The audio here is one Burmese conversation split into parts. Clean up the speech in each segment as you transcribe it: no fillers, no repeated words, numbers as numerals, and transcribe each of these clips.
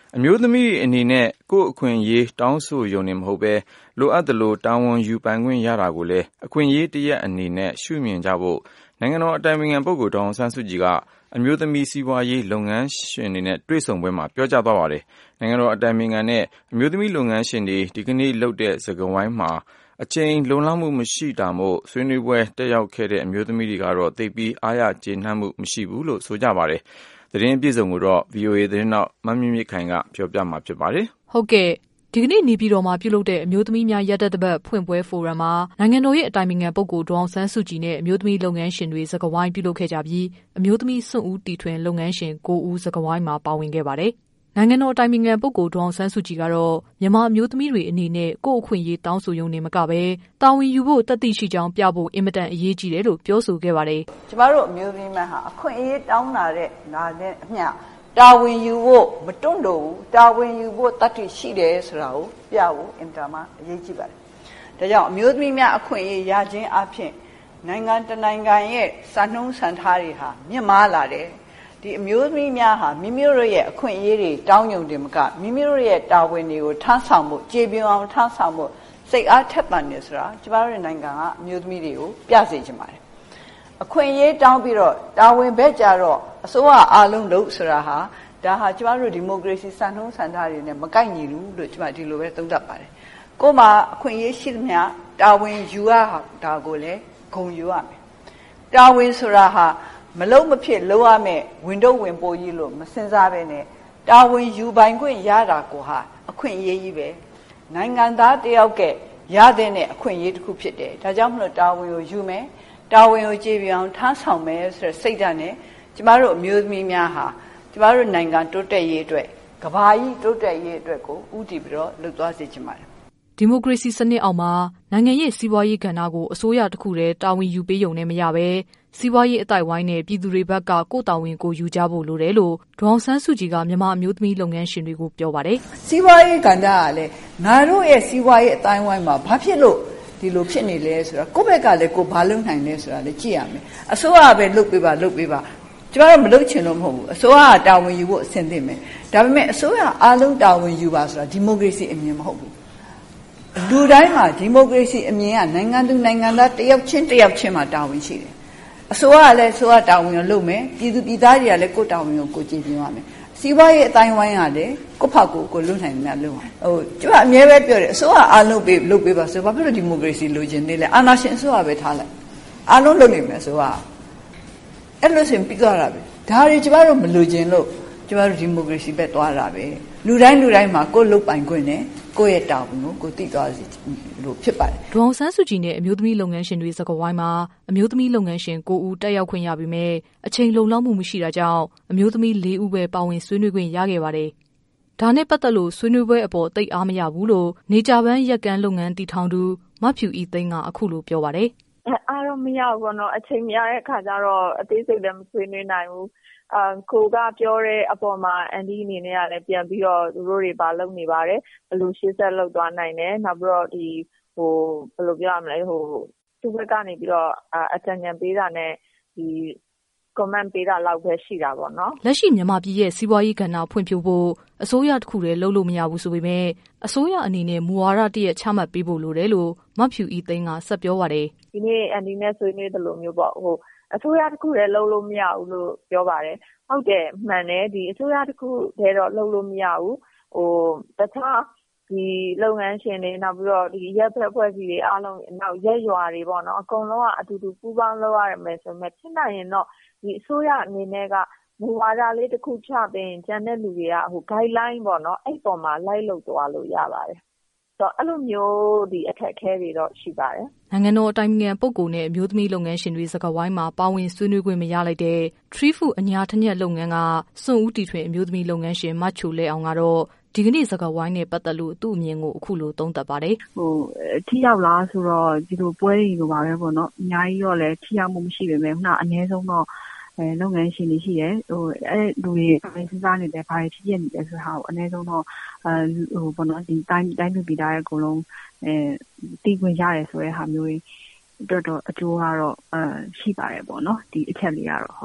အမျိုးသမီးအနေနဲ့ကိုယ့်အခွင့်အရေးတောင်းဆိုရုံနဲ့မဟုတ်ဘဲလိုအပ်သလိုတာဝန်ယူပိုင်ခွင့်ရတာကိုလည်းအခွင့်အရေးတစ်ရပ်အနေနဲ့ရှုမြင်ကြဖို့နိုင်ငံတော်အတိုင်ပင်ခံပုဂ္ဂိုလ်ဒေါ်အောင်ဆန်းစုကြည်ကအမျိုးသမီးစီးပွားရေးလုပ်ငန်းရှင်တွေနဲ့တွေ့ဆုံပွဲမှာပြောကြားသွားပါတယ်။နိုင်ငံတော်အတိုင်ပင်ခံနဲ့အမျိုးသမီးလုပ်ငန်းရှင်တွေဒီကနေ့လုပ်တဲ့စကားဝိုင်းမှာအချိန်လုံလောက်မှုမရှိတာမို့ဆွေးနွေးပွဲတက်ရောက်ခဲ့တဲ့အမျိုးသမီးတွေကတော့သိပ်ပြီးအားရကျေနပ်မှုမရှိဘူးလို့ဆိုကြပါတယ်။သတင်းအပြည့်စုံကိုတော့ VOA သတင်းထောက်မမြင့်မြင့်ခိုင်ကပြောပြမှာဖြစ်ပါတယ်။ဟုတ်ကဲ့ဒီကနေ့နေပြည်တော်မှာပြုလုပ်တဲ့အမျိုးသမီးများရပ်တပတ်ဖွင့်ပွဲဖိုရမ်မှာနိုင်ငံတော်ရဲ့အတိုင်ပင်ခံပုဂ္ဂိုလ်ဒေါ်အောင်ဆန်းစုကြည်နဲ့အမျိုးသမီးလုပ်ငန်းရှင်တွေစကားဝိုင်းပြုလုပ်ခဲ့ကြပြီးအမျိုးသမီးစွန့်ဦးတီထွင်လုပ်ငန်းရှင်9ဦးစကားဝိုင်းမှာပါဝင်ခဲ့ပါတယ်။နိုင်ငံတော်အတိုင်ပင်ခံပုဂ္ဂိုလ်ဒေါ်အောင်ဆန်းစုကြည်ကတော့မြန်မာအမျိုးသမီးတွေအနေနဲ့ကိုယ့်အခွင့်အရေးတောင်းဆိုရုံနဲ့မကပဲတာဝန်ယူဖို့တတ်သိရှိကြောင်းပြဖို့အင်မတန်အရေးကြီးတယ်လို့ပြောဆိုခဲ့ပါတယ်။ကျမတို့အမျိုးသမီးများဟာအခွင့်အရေးတောင်းတာတဲ့အမျှတာဝန်ယူဖို့မတွန့်လို့တာဝန်ယူဖို့တတ်သိရှိတယ်ဆိုတာကိုပြဖို့အင်တာမှာအရေးကြီးပါတယ်။ဒါကြောင့်အမျိုးသမီးများအခွင့်အရေးရခြင်းအပြင်နိုင်ငံတနိုင်ငံရဲ့စံနှုန်းစံထားတွေဟာမြင့်မားလာတယ်။ဒီအမျိုးသမီးများဟာမိမိတို့ရဲ့အခွင့်အရေးတွေတောင်းယုံတယ်မကမိမိတို့ရဲ့တာဝန်တွေကိုထမ်းဆောင်ဖို့ကျေပြွန်အောင်ထမ်းဆောင်ဖို့စိတ်အားထက်သန်နေဆိုတာကျမတို့နိုင်ငံကအမျိုးသမီးတွေကိုပြစေချင်ပါတယ်။အခွင့်အရေးတောင်းပြီးတော့တာဝန်ဘက်ကြတော့အစိုးရအားလုံးလုပ်ဆိုတာဟာဒါဟာကျမတို့ဒီမိုကရေစီစံနှုန်းစံထားတွေနဲ့မကိုက်ညီဘူးလို့ကျမဒီလိုပဲသုံးသပ်ပါတယ်။ကိုယ်မှာအခွင့်အရေးရှိသမျှတာဝန်ယူရတာကိုလည်းဂုဏ်ယူရမယ်။တာဝန်ဆိုတာဟာမလုံးမဖြစ်လုံးရမယ်ဝင်တော့ဝင်ပို့ကြီးလို့မစင်စားပဲနဲ့တာဝန်ယူပိုင်ခွင့်ရတာကိုဟာအခွင့်အရေးကြီးပဲ။နိုင်ငံသားတယောက်ကရတဲ့အခွင့်အရေးတစ်ခုဖြစ်တယ်။ဒါကြောင့်မလို့တာဝန်ကိုယူမယ်။တာဝန်ကိုကျေပြအောင်ထမ်းဆောင်မယ်ဆိုတဲ့စိတ်ဓာတ်နဲ့ကျမတို့အမျိုးသမီးများဟာကျမတို့နိုင်ငံတိုးတက်ရေးအတွက်ကမ္ဘာကြီးတိုးတက်ရေးအတွက်ကိုဦးတည်ပြီးတော့လှုပ်သွားစေချင်ပါတယ်ဒီမိုကရေစီစနစ်အောက်မှာနိုင်ငံရဲ့စီးပွားရေးကဏ္ဍကိုအစိုးရတစ်ခုတည်းတာဝန်ယူပေးရုံနဲ့မရပဲစီးပွားရေးအသိုက်ဝိုင်းနဲ့ပြည်သူတွေဘက်ကကိုယ်တာဝန်ကိုယူကြဖို့လိုတယ်လို့ဒေါ်အောင်ဆန်းစုကြည်ကမြန်မာအမျိုးသမီးလုပ်ငန်းရှင်တွေကိုပြောပါတယ်စီးပွားရေးကဏ္ဍကလည်းငါတို့ရဲ့စီးပွားရေးအသိုင်းဝိုင်းမှာဘာဖြစ်လို့ဒီလိုဖြစ်နေလဲဆိုတာကိုယ့်ဘက်ကလည်းကိုယ်ဘာလုပ်နိုင်လဲဆိုတာလည်းကြည့်ရမယ်အစိုးရပဲလုပ်ပေးပါကျမတို့မလုပ်ချင်လို့မဟုတ်ဘူးအစိုးရကတာဝန်ယူဖို့အဆင်သင့်ပဲဒါပေမဲ့အစိုးရအားလုံးတာဝန်ယူပါဆိုတာဒီမိုကရေစီအမြင်မဟုတ်ဘူးလူတိုင်းမှာဒီမိုကရေစီအမြင်ကနိုင်ငံသူနိုင်ငံသားတယောက်ချင်းမှာတာဝန်ရှိတယ်အစိုးရကလည်းအစိုးရတာဝန်ကိုလုပ်မယ်ပြည်သူပြည်သားတွေကလည်းကိုယ်တာဝန်ကိုကိုယ်ကြည့်ပြရမယ်စီးပွားရေးအတိုင်းဝိုင်းကလည်းကိုယ့်ဖက်ကိုလုပ်နိုင်တယ်လုပ်အောင်ကျမအမြဲပဲပြောတယ်အစိုးရအားလုံးလုပ်ပေးပါဆိုဘာဖြစ်လို့ဒီမိုကရေစီလိုချင်သေးလဲအာဏာရှင်အစိုးရပဲထားလိုက်အားလုံးလုပ်နေမယ်ဆိုတော့အဲ့လိုဆိုပြီးသွားတာပဲဒါတွေကျမတို့မလိုချင်လို့ကျမတို့ဒီမိုကရေစီပဲသွားတာပဲလူတိုင်းမှာကိုယ်လုပ်ပိုင်ခွင့်နဲ့ကိုယ့်ရဲ့တာဝန်ကိုကိုယ်သိသွားစီလို့ဖြစ်ပါတယ်ဒေါ်အောင်ဆန်းစုကြည်နဲ့အမျိုးသမီးလုပ်ငန်းရှင်တွေစကားဝိုင်းမှာအမျိုးသမီးလုပ်ငန်းရှင်9ဦးတက်ရောက်ခွင့်ရပြီးမြဲအချိန်လုံလောက်မှုမရှိတာကြောင့်အမျိုးသမီး4ဦးပဲပါဝင်ဆွေးနွေးခွင့်ရခဲ့ပါတယ်ဒါနဲ့ပတ်သက်လို့ဆွေးနွေးပွဲအပေါ်သိအားမရဘူးလို့နေကြပန်းရက်ကန်းလုပ်ငန်းတည်ထောင်သူမဖြူဤသိန်းကအခုလိုပြောပါတယ်အားတော့မရဘူးပေါ့နော်အချိန်မရတဲ့ခါကျတော့အသေးစိတ်လည်းမဆွေးနွေးနိုင်ဘူးကိုကပြောတဲ့အပေါ်မှာအန်ဒီအနေနဲ့ကလည်းပြန်ပြီးတော့သူတို့တွေဘာလုပ်နေပါတယ်ဘယ်လိုရှေ့ဆက်လုပ်သွားနိုင်တယ်နောက်ပြီးတော့ဒီဘယ်လိုပြောရမလဲသူ့ဘက်ကနေပြီးတော့အကြံဉာဏ်ပေးတာနဲ့ဒီ comment ပေးတာလောက်ပဲရှိတာပေါ့နော်လက်ရှိမြန်မာပြည်ရဲ့စီးပွားရေးကဏ္ဍဖွံ့ဖြိုးဖို့အစိုးရတစ်ခုတည်းလုပ်လို့မရဘူးဆိုပေမဲ့အစိုးရအနေနဲ့မူဝါဒတစ်ရပ်ချမှတ်ပေးဖို့လိုတယ်လို့မဖြူဤသိန်းကဆက်ပြောပါတယ်ဒီနေ့အန်ဒီနဲ့ဆွေးနွေးသလိုမျိုးပေါ့အစိုးရတစ်ခုတည်းလုပ်လို့မရဘူးလို့ပြောပါတယ်ဟုတ်တယ်မှန်တယ်ဒီအစိုးရတစ်ခုတည်းတော့လုပ်လို့မရဘူးတခြားဒီလုပ်ငန်းရှင်တွေနောက်ပြီးတော့ဒီရက်ဖက်ဖွဲ့စည်းတွေအားလုံးနောက်ရက်ရွာတွေပေါ့နော်အကုန်လုံးကအတူတူပူးပေါင်းလုပ်ရမယ်ဆိုမှဖြစ်နိုင်ရင်တော့ဒီအစိုးရအနေနဲ့ကမူဝါဒလေးတစ်ခုချပေးရင်ကျန်တဲ့လူတွေကguideline ပေါ့နော်အဲ့ပေါ်မှာလိုက်လုပ်သွားလို့ရပါတယ်တော့အဲ့လိုမျိုးဒီအခက်အခဲတွေတော့ရှိပါတယ်နိုင်ငံတော်အတိုင်ပင်ခံပုဂ္ဂိုလ်နဲ့အမျိုးသမီးလုပ်ငန်းရှင်တွေစကားဝိုင်းမှာပါဝင်ဆွေးနွေးခွင့်မရလိုက်တဲ့ Tree Food အညာထညက်လုပ်ငန်းကစွန့်ဦးတီထွင်အမျိုးသမီးလုပ်ငန်းရှင်မချိုလဲအောင်ကတော့ဒီကနေ့စကားဝိုင်းနဲ့ပတ်သက်လို့သူ့အမြင်ကိုအခုလိုသုံးသပ်ပါတယ်ထိရောက်လားဆိုတော့ဒီလိုပွဲတွေလိုပါပဲပေါ့နော်အများကြီးတော့လည်းထိရောက်မှုမရှိပေမဲ့ခုနအနည်းဆုံးတော့လုပ်ငန်းရှင်တွေရှိတယ်အဲ့လူတွေစဉ်းစားနေတယ်ဘာတွေဖြစ်နေလဲဆိုတာကိုအနည်းဆုံးတော့ပေါ့နော်ဒီတိုင်းလူပြည်သားရဲ့အကုန်လုံးတီးခွင့်ရတယ်ဆိုတဲ့ဟာမျိုးတွေတော်တော်အကျိုးကတော့ရှိပါတယ်ပေါ့နော်ဒီအချက်လေးကတော့ဟုတ်ကဲ့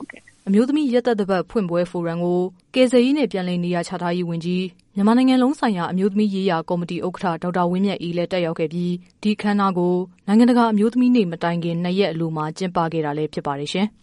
အမျိုးသမီးရက်သက်တစ်ပတ်ဖွင့်ပွဲဖိုရမ်ကိုကယ်ဆယ်ရေးနဲ့ပြန်လည်နေရာချထားရေးဝန်ကြီးမြန်မာနိုင်ငံလုံးဆိုင်ရာအမျိုးသမီးရေးရာကော်မတီဥက္ကဋ္ဌဒေါက်တာဝင်းမြတ်အေးလည်းတက်ရောက်ခဲ့ပြီးဒီအခမ်းအနားကိုနိုင်ငံတကာအမျိုးသမီးနေ့မတိုင်ခင်2ရက်အလိုမှာကျင်းပခဲ့တာလည်းဖြစ်ပါတယ်ရှင်။